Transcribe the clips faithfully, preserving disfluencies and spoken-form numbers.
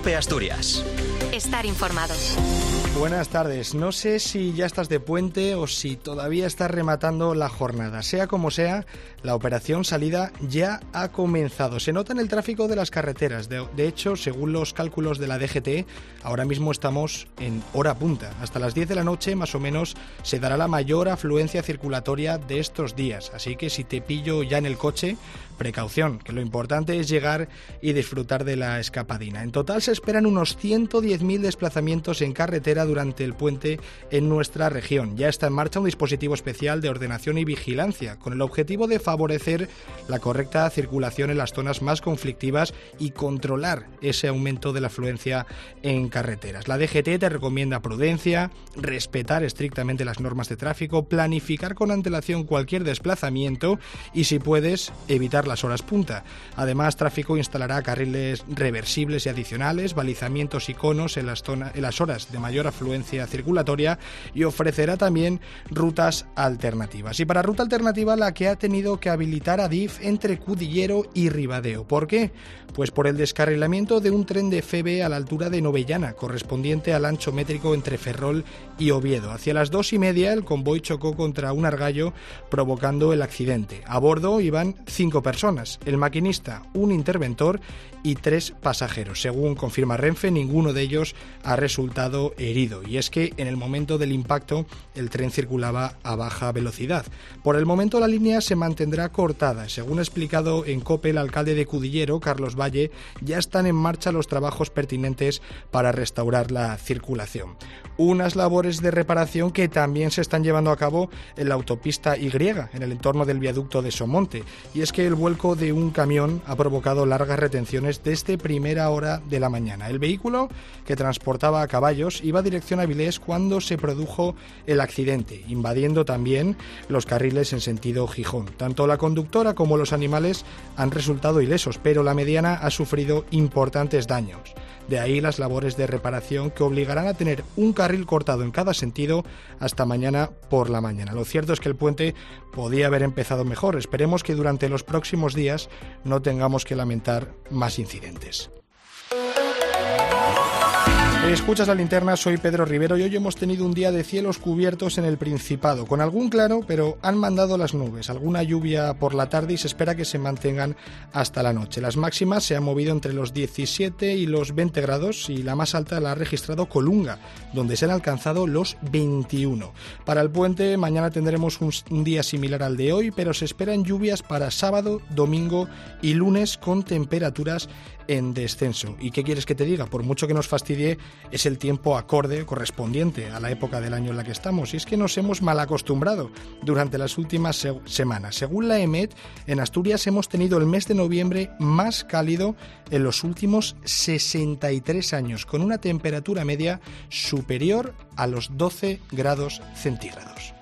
COPE Asturias. Estar informado. Buenas tardes. No sé si ya estás de puente o si todavía estás rematando la jornada. Sea como sea, la operación salida ya ha comenzado. Se nota en el tráfico de las carreteras. De, de hecho, según los cálculos de la D G T, ahora mismo estamos en hora punta. Hasta las diez de la noche, más o menos, se dará la mayor afluencia circulatoria de estos días. Así que si te pillo ya en el coche, precaución, que lo importante es llegar y disfrutar de la escapadina. En total se esperan unos ciento diez mil desplazamientos en carretera durante el puente en nuestra región. Ya está en marcha un dispositivo especial de ordenación y vigilancia con el objetivo de favorecer la correcta circulación en las zonas más conflictivas y controlar ese aumento de la afluencia en carreteras. La D G T te recomienda prudencia, respetar estrictamente las normas de tráfico, planificar con antelación cualquier desplazamiento y, si puedes, evitar las horas punta. Además, tráfico instalará carriles reversibles y adicionales, balizamientos y conos en las, zonas, en las horas de mayor afluencia circulatoria y ofrecerá también rutas alternativas. Y para ruta alternativa, la que ha tenido que habilitar Adif entre Cudillero y Ribadeo. ¿Por qué? Pues por el descarrilamiento de un tren de F E B E a la altura de Novellana, correspondiente al ancho métrico entre Ferrol y Oviedo. Hacia las dos y media, el convoy chocó contra un argallo, provocando el accidente. A bordo iban cinco personas, el maquinista, un interventor y tres pasajeros. Según confirma Renfe, ninguno de ellos ha resultado herido. Y es que en el momento del impacto el tren circulaba a baja velocidad. Por el momento la línea se mantendrá cortada. Según ha explicado en COPE el alcalde de Cudillero, Carlos Valle, ya están en marcha los trabajos pertinentes para restaurar la circulación. Unas labores de reparación que también se están llevando a cabo en la autopista Y, en el entorno del viaducto de Somonte. Y es que el vuelco de un camión ha provocado largas retenciones desde primera hora de la mañana. El vehículo, que transportaba a caballos, iba dirección a Avilés cuando se produjo el accidente, invadiendo también los carriles en sentido Gijón. Tanto la conductora como los animales han resultado ilesos, pero la mediana ha sufrido importantes daños. De ahí las labores de reparación que obligarán a tener un carril cortado en cada sentido hasta mañana por la mañana. Lo cierto es que el puente podía haber empezado mejor. Esperemos que durante los próximos días no tengamos que lamentar más incidentes. Escuchas La Linterna, soy Pedro Rivero y hoy hemos tenido un día de cielos cubiertos en el Principado, con algún claro, pero han mandado las nubes, alguna lluvia por la tarde y se espera que se mantengan hasta la noche. Las máximas se han movido entre los diecisiete y los veinte grados y la más alta la ha registrado Colunga, donde se han alcanzado los veintiuno. Para el puente, mañana tendremos un, un día similar al de hoy, pero se esperan lluvias para sábado, domingo y lunes con temperaturas en descenso. ¿Y qué quieres que te diga? Por mucho que nos fastidie, es el tiempo acorde correspondiente a la época del año en la que estamos. Y es que nos hemos mal acostumbrado durante las últimas se- semanas. Según la EMET, en Asturias hemos tenido el mes de noviembre más cálido en los últimos sesenta y tres años, con una temperatura media superior a los doce grados centígrados.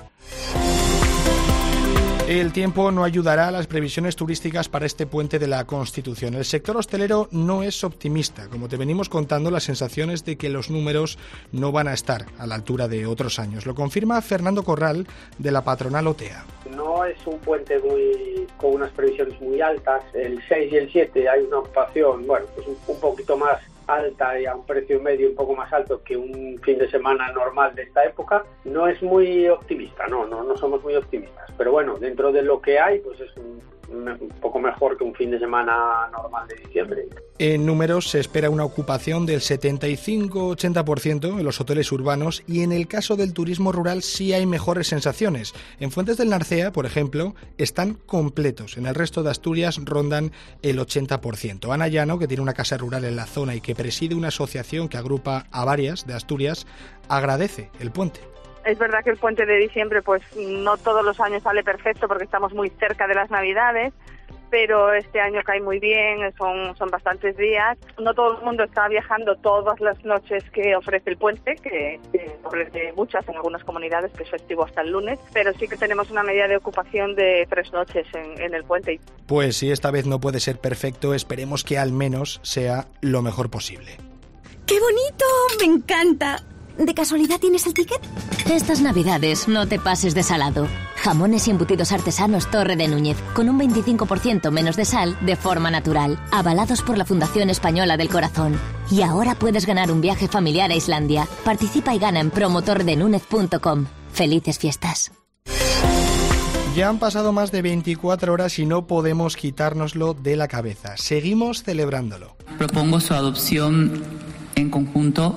El tiempo no ayudará a las previsiones turísticas para este puente de la Constitución. El sector hostelero no es optimista. Como te venimos contando, la sensación es de que los números no van a estar a la altura de otros años. Lo confirma Fernando Corral, de la patronal OTEA. No es un puente muy con unas previsiones muy altas. El seis y el siete hay una ocupación, bueno, pues un, un poquito más alta y a un precio medio un poco más alto que un fin de semana normal de esta época. No es muy optimista, no, no, no somos muy optimistas. Pero bueno, dentro de lo que hay, pues es un, un poco mejor que un fin de semana normal de diciembre. En números se espera una ocupación del setenta y cinco a ochenta por ciento en los hoteles urbanos y en el caso del turismo rural sí hay mejores sensaciones. En Fuentes del Narcea, por ejemplo, están completos. En el resto de Asturias rondan el ochenta por ciento. Ana Llano, que tiene una casa rural en la zona y que preside una asociación que agrupa a varias de Asturias, agradece el puente. Es verdad que el puente de diciembre pues no todos los años sale perfecto porque estamos muy cerca de las Navidades, pero este año cae muy bien, son, son bastantes días. No todo el mundo está viajando todas las noches que ofrece el puente, que, que ofrece muchas en algunas comunidades, que es festivo hasta el lunes, pero sí que tenemos una media de ocupación de tres noches en, en el puente. Pues si esta vez no puede ser perfecto, esperemos que al menos sea lo mejor posible. ¡Qué bonito! ¡Me encanta! ¿De casualidad tienes el ticket? Estas Navidades no te pases de salado. Jamones y embutidos artesanos Torre de Núñez, con un veinticinco por ciento menos de sal de forma natural, avalados por la Fundación Española del Corazón. Y ahora puedes ganar un viaje familiar a Islandia. Participa y gana en promo torre de núñez punto com. Felices fiestas. Ya han pasado más de veinticuatro horas y no podemos quitárnoslo de la cabeza. Seguimos celebrándolo. Propongo su adopción en conjunto.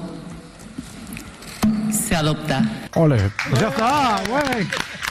Se adopta. ¡Ole! Pues ya está, güey.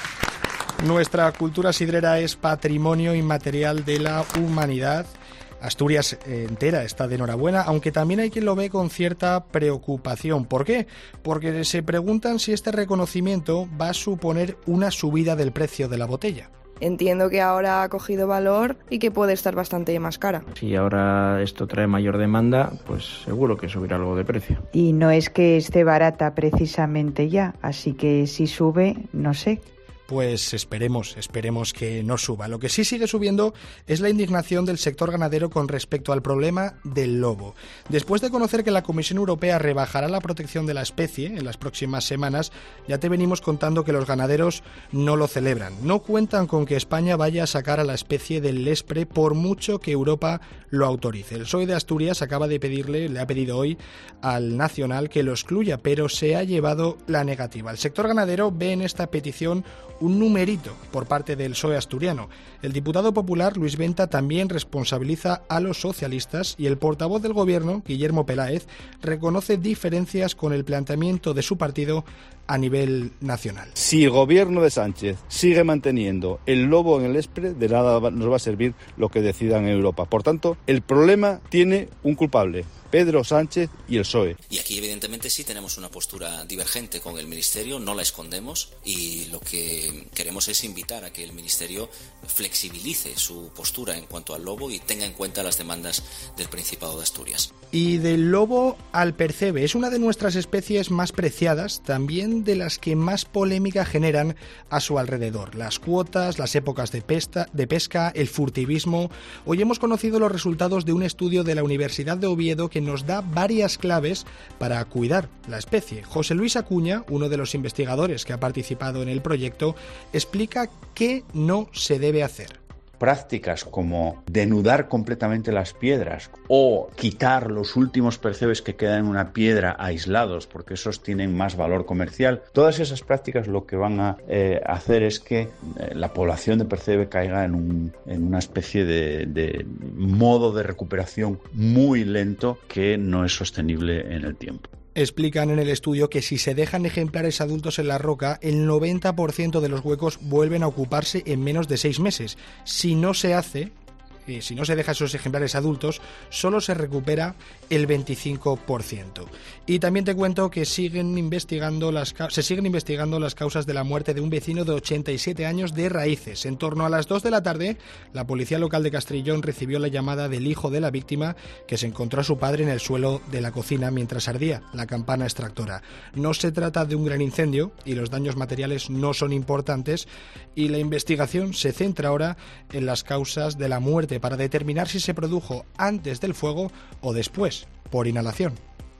Nuestra cultura sidrera es patrimonio inmaterial de la humanidad. Asturias entera está de enhorabuena, aunque también hay quien lo ve con cierta preocupación. ¿Por qué? Porque se preguntan si este reconocimiento va a suponer una subida del precio de la botella. Entiendo que ahora ha cogido valor y que puede estar bastante más cara. Si ahora esto trae mayor demanda, pues seguro que subirá algo de precio. Y no es que esté barata precisamente ya, así que si sube, no sé. Pues esperemos, esperemos que no suba. Lo que sí sigue subiendo es la indignación del sector ganadero con respecto al problema del lobo. Después de conocer que la Comisión Europea rebajará la protección de la especie en las próximas semanas, ya te venimos contando que los ganaderos no lo celebran. No cuentan con que España vaya a sacar a la especie del lespre por mucho que Europa lo autorice. El P S O E de Asturias acaba de pedirle, le ha pedido hoy al Nacional que lo excluya, pero se ha llevado la negativa. El sector ganadero ve en esta petición un numerito por parte del P S O E asturiano. El diputado popular Luis Venta también responsabiliza a los socialistas y el portavoz del gobierno, Guillermo Peláez, reconoce diferencias con el planteamiento de su partido a nivel nacional. Si el gobierno de Sánchez sigue manteniendo el lobo en el lespre, de nada nos va a servir lo que decidan en Europa. Por tanto, el problema tiene un culpable: Pedro Sánchez y el P S O E. Y aquí evidentemente sí tenemos una postura divergente con el Ministerio, no la escondemos, y lo que queremos es invitar a que el Ministerio flexibilice su postura en cuanto al lobo y tenga en cuenta las demandas del Principado de Asturias. Y del lobo al percebe, es una de nuestras especies más preciadas, también de las que más polémica generan a su alrededor. Las cuotas, las épocas de pesca, de pesca, el furtivismo. Hoy hemos conocido los resultados de un estudio de la Universidad de Oviedo que nos da varias claves para cuidar la especie. José Luis Acuña, uno de los investigadores que ha participado en el proyecto, explica qué no se debe hacer. Prácticas como denudar completamente las piedras o quitar los últimos percebes que quedan en una piedra aislados, porque esos tienen más valor comercial. Todas esas prácticas lo que van a eh, hacer es que eh, la población de percebe caiga en, un, en una especie de, de modo de recuperación muy lento que no es sostenible en el tiempo. Explican en el estudio que si se dejan ejemplares adultos en la roca, el noventa por ciento de los huecos vuelven a ocuparse en menos de seis meses. Si no se hace, eh, si no se deja esos ejemplares adultos, solo se recupera el veinticinco por ciento. Y también te cuento que siguen investigando las, se siguen investigando las causas de la muerte de un vecino de ochenta y siete años de Raíces. En torno a las dos de la tarde, la policía local de Castrillón recibió la llamada del hijo de la víctima, que se encontró a su padre en el suelo de la cocina mientras ardía la campana extractora. No se trata de un gran incendio y los daños materiales no son importantes, y la investigación se centra ahora en las causas de la muerte para determinar si se produjo antes del fuego o después, por inhalación.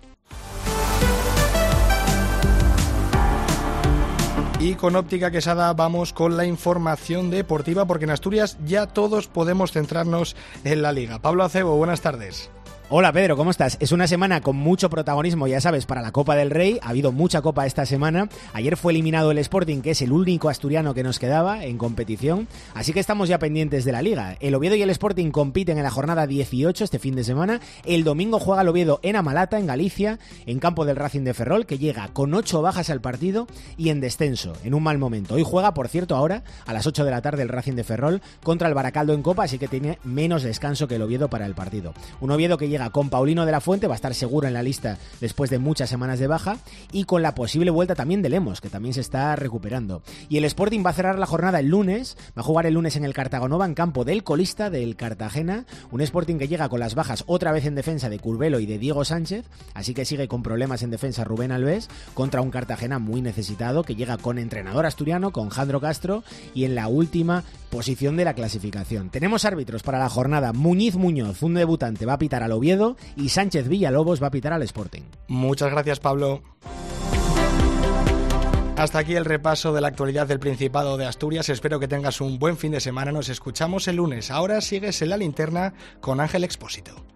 Y con Óptica Quesada vamos con la información deportiva, porque en Asturias ya todos podemos centrarnos en la Liga. Pablo Acebo, buenas tardes. Hola Pedro, ¿cómo estás? Es una semana con mucho protagonismo, ya sabes, para la Copa del Rey. Ha habido mucha Copa esta semana. Ayer fue eliminado el Sporting, que es el único asturiano que nos quedaba en competición. Así que estamos ya pendientes de la Liga. El Oviedo y el Sporting compiten en la jornada dieciocho este fin de semana. El domingo juega el Oviedo en Amalata, en Galicia, en campo del Racing de Ferrol, que llega con ocho bajas al partido y en descenso, en un mal momento. Hoy juega, por cierto, ahora a las ocho de la tarde el Racing de Ferrol contra el Baracaldo en Copa, así que tiene menos descanso que el Oviedo para el partido. Un Oviedo que llega con Paulino de la Fuente, va a estar seguro en la lista después de muchas semanas de baja, y con la posible vuelta también de Lemos, que también se está recuperando. Y el Sporting va a cerrar la jornada el lunes, va a jugar el lunes en el Cartagonova, en campo del colista del Cartagena, un Sporting que llega con las bajas otra vez en defensa de Curbelo y de Diego Sánchez, así que sigue con problemas en defensa Rubén Alves, contra un Cartagena muy necesitado, que llega con entrenador asturiano, con Jandro Castro, y en la última posición de la clasificación. Tenemos árbitros para la jornada. Muñiz Muñoz, un debutante, va a pitar al Oviedo, y Sánchez Villalobos va a pitar al Sporting. Muchas gracias, Pablo. Hasta aquí el repaso de la actualidad del Principado de Asturias. Espero que tengas un buen fin de semana. Nos escuchamos el lunes. Ahora sigues en La Linterna con Ángel Expósito.